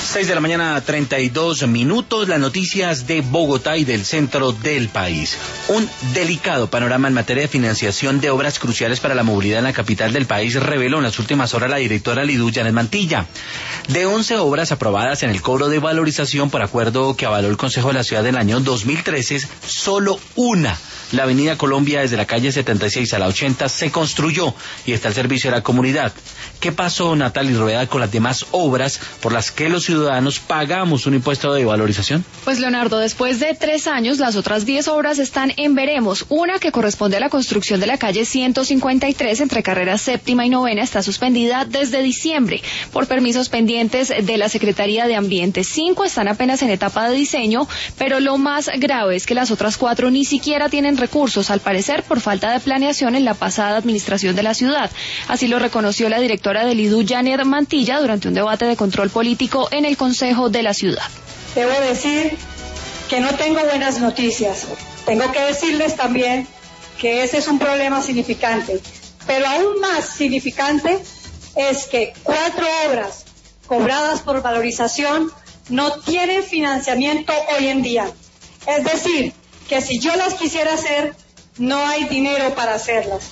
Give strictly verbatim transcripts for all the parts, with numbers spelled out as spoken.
seis de la mañana, treinta y dos minutos, las noticias de Bogotá y del centro del país. Un delicado panorama en materia de financiación de obras cruciales para la movilidad en la capital del país reveló en las últimas horas la directora Lidú Janet Mantilla. De once obras aprobadas en el cobro de valorización por acuerdo que avaló el Consejo de la Ciudad del año dos mil trece, solo una, la Avenida Colombia desde la calle setenta y seis a la ochenta, se construyó y está al servicio de la comunidad. ¿Qué pasó, Natalie Rueda, con las demás obras por las que los ciudadanos pagamos un impuesto de valorización? Pues, Leonardo, después de tres años, las otras diez obras están en veremos. Una, que corresponde a la construcción de la calle ciento cincuenta y tres entre carreras séptima y novena, está suspendida desde diciembre por permisos pendientes de la Secretaría de Ambiente. Cinco están apenas en etapa de diseño, pero lo más grave es que las otras cuatro ni siquiera tienen recursos, al parecer por falta de planeación en la pasada administración de la ciudad. Así lo reconoció la directora de Lidú, Janet Mantilla, durante un debate de control político en el Consejo de la Ciudad. Debo decir que no tengo buenas noticias. Tengo que decirles también que ese es un problema significante. Pero aún más significante es que cuatro obras cobradas por valorización no tienen financiamiento hoy en día. Es decir, que si yo las quisiera hacer, no hay dinero para hacerlas.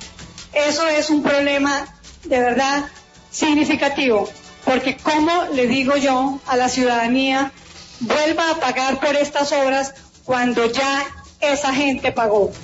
Eso es un problema de verdad significativo, porque ¿cómo le digo yo a la ciudadanía vuelva a pagar por estas obras cuando ya esa gente pagó?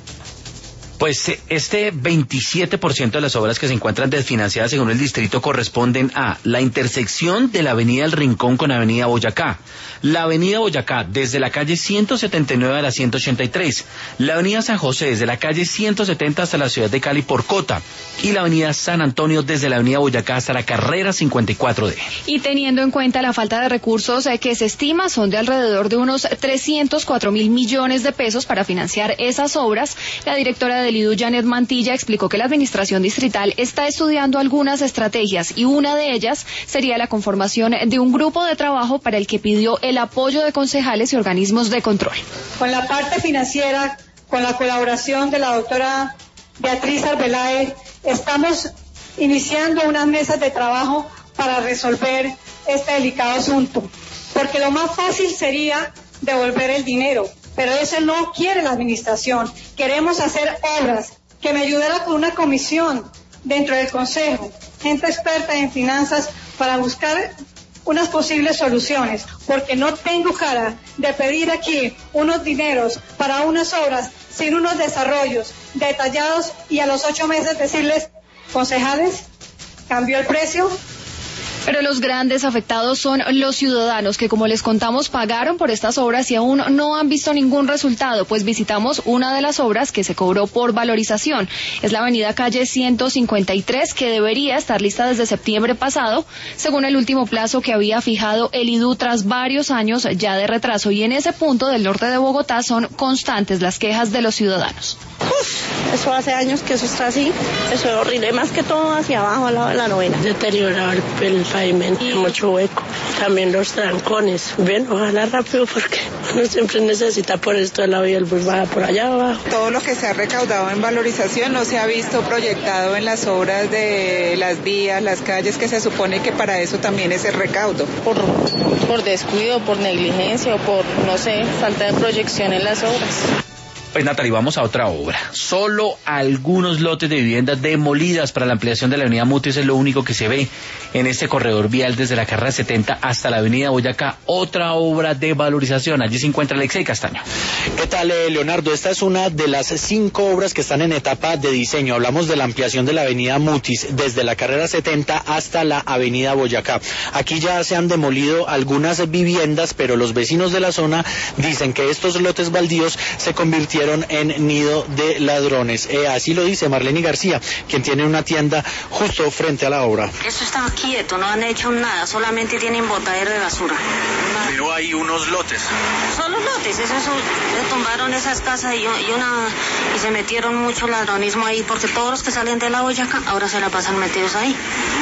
Pues este veintisiete por ciento de las obras que se encuentran desfinanciadas según el distrito corresponden a la intersección de la avenida El Rincón con avenida Boyacá, la avenida Boyacá desde la calle ciento setenta y nueve a la ciento ochenta y tres, la avenida San José desde la calle ciento setenta hasta la ciudad de Cali por Cota y la avenida San Antonio desde la avenida Boyacá hasta la carrera cincuenta y cuatro D. Y teniendo en cuenta la falta de recursos eh, que se estima son de alrededor de unos trescientos cuatro mil millones de pesos para financiar esas obras, la directora de Lidú, Janet Mantilla, explicó que la administración distrital está estudiando algunas estrategias y una de ellas sería la conformación de un grupo de trabajo para el que pidió el apoyo de concejales y organismos de control. Con la parte financiera, con la colaboración de la doctora Beatriz Arbeláez, estamos iniciando unas mesas de trabajo para resolver este delicado asunto, porque lo más fácil sería devolver el dinero, pero eso no quiere la administración. Queremos hacer obras, que me ayudara con una comisión dentro del Consejo, gente experta en finanzas, para buscar unas posibles soluciones, porque no tengo cara de pedir aquí unos dineros para unas obras sin unos desarrollos detallados y a los ocho meses decirles, concejales, cambió el precio. Pero los grandes afectados son los ciudadanos que, como les contamos, pagaron por estas obras y aún no han visto ningún resultado, pues visitamos una de las obras que se cobró por valorización. Es la avenida calle ciento cincuenta y tres, que debería estar lista desde septiembre pasado, según el último plazo que había fijado el Lidú tras varios años ya de retraso. Y en ese punto del norte de Bogotá son constantes las quejas de los ciudadanos. Uf, eso hace años que eso está así, eso es horrible, más que todo hacia abajo, al lado de la novena. Deteriorado el, el pavimento, y mucho hueco, también los trancones. Bien, ojalá rápido porque uno siempre necesita por esto de la vía, el bus baja por allá abajo. Todo lo que se ha recaudado en valorización no se ha visto proyectado en las obras de las vías, las calles, que se supone que para eso también es el recaudo. Por, por descuido, por negligencia o por, no sé, falta de proyección en las obras. Pues, Natalie, vamos a otra obra. Solo algunos lotes de viviendas demolidas para la ampliación de la avenida Mutis es lo único que se ve en este corredor vial desde la carrera setenta hasta la avenida Boyacá. Otra obra de valorización. Allí se encuentra Alexei Castaño. ¿Qué tal, eh, Leonardo? Esta es una de las cinco obras que están en etapa de diseño. Hablamos de la ampliación de la avenida Mutis desde la carrera setenta hasta la avenida Boyacá. Aquí ya se han demolido algunas viviendas, pero los vecinos de la zona dicen que estos lotes baldíos se convirtieron en nido de ladrones. Eh, así lo dice Marlene García, quien tiene una tienda justo frente a la obra. Eso está quieto, no han hecho nada, solamente tienen botadero de basura. Pero hay unos lotes. Son los lotes, eso es, se tumbaron esas casas y, y una y se metieron mucho ladronismo ahí, porque todos los que salen de la Boyacá ahora se la pasan metidos ahí.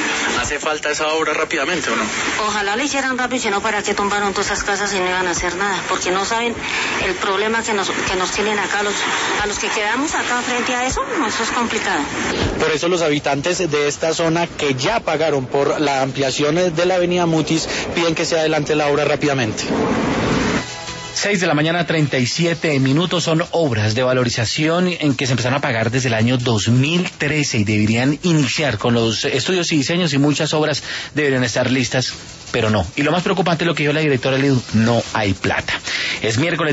¿Hace falta esa obra rápidamente o no? Ojalá la hicieran rápido, si no, ¿para qué tumbaron todas esas casas y no iban a hacer nada? Porque no saben el problema que nos, que nos tienen acá, los, a los que quedamos acá frente a eso, no, eso es complicado. Por eso los habitantes de esta zona que ya pagaron por la ampliación de la avenida Mutis piden que se adelante la obra rápidamente. seis de la mañana, treinta y siete minutos. Son obras de valorización en que se empezaron a pagar desde el año dos mil trece y deberían iniciar con los estudios y diseños, y muchas obras deberían estar listas, pero no. Y lo más preocupante es lo que dijo la directora Lidu: no hay plata. Es miércoles.